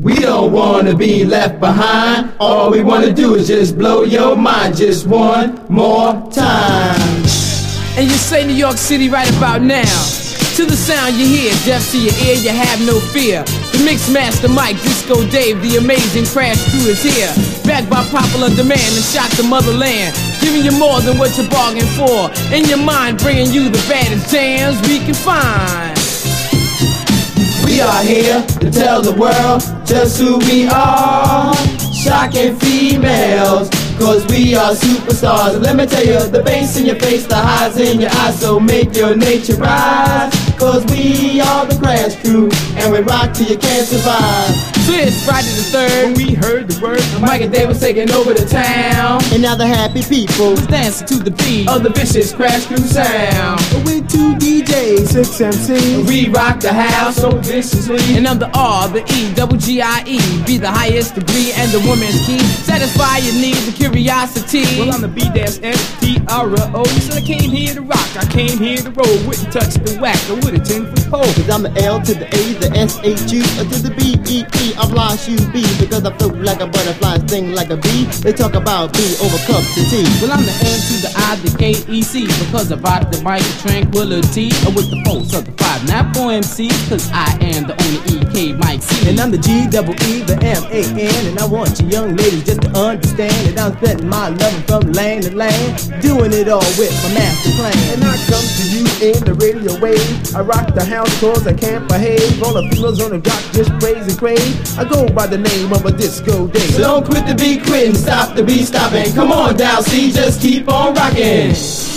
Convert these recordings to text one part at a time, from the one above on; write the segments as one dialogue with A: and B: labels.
A: We don't wanna be left behind. All we wanna do is just blow your mind just one more time.
B: And you say New York City right about now. To the sound you hear, deaf to your ear, you have no fear. The Mix Master Mike, Disco Dave, the amazing Crash Crew is here. Backed by popular demand and shock the motherland. Giving you more than what you bargained for. In your mind, bringing you the baddest jams we can find.
A: We are here to tell the world just who we are. Shocking females, cause we are superstars. Let me tell you, the bass in your face, the highs in your eyes, so make your nature rise. Cause we are the Crash Crew, and we rock till you can't survive.
B: So it's Friday the 3rd,
A: When we heard the word,
B: Mike and Dave was taking over the town.
C: And now the happy people
B: Was dancing to the beat
A: of the vicious Crash Crew sound.
C: with 2 DJs, 6 MCs.
A: We rock the house so viciously.
B: And I'm the R, the E, double G-I-E. Be the highest degree and the woman's key. Satisfy your needs and curiosity.
D: Well, I'm the B-S-N-T-R-O. So I came here to rock, I came here to roll. Wouldn't touch the whack, I with a 10-foot pole.
C: Cause I'm the L to the A, the S-H-U, to the B-E-E. I'm Lost U-B because I float like a butterfly, sting like a bee. They talk about B over cups of tea.
B: Well, I'm the N to the I, the K-E-C. Because I rock the mic with tranquility. And with the force of the 5, not 4 MCs. Cause I am the only E-K Mike C.
E: And I'm the G-double-E, the M-A-N. And I want you young ladies just to understand that I'm spending my loving from land to land, doing it all with my master plan.
F: And I come to you in the radio wave. I rock the house cause I can't behave. All the females on the rock just praise and crave. I go by the name of a Disco Dave.
A: So don't quit the beat, quitting, stop the beat, stopping. Come on down, see, just keep on rocking.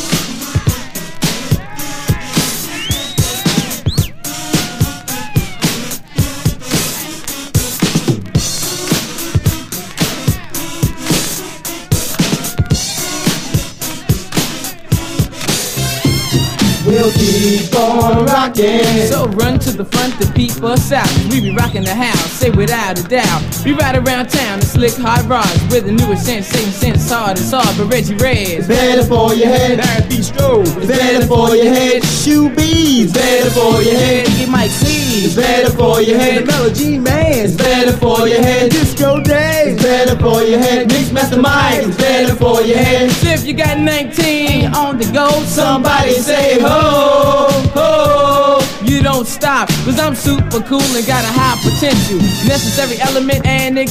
A: We'll keep on rocking.
B: So run to the front to peep us out. We be rocking the house, say without a doubt. We ride around town in slick hot rods with the newest sensation, sense hard, it's hard, but Reggie Reds.
A: It's better for your head.
D: Larry Bistro.
A: It's better for your head.
C: Shoe bees,
A: It's better for your head.
B: Get Mike
A: It's
B: C.
A: better for your
F: The
A: head.
F: Melody Man.
A: It's better for your head.
F: Disco Dave.
A: It's better for your head. Mix Master Mike. It's better for your head.
B: So if you got 19, you're on the go.
A: Somebody say ho, ho.
B: You don't stop, cause I'm super cool and got a high potential. Necessary element and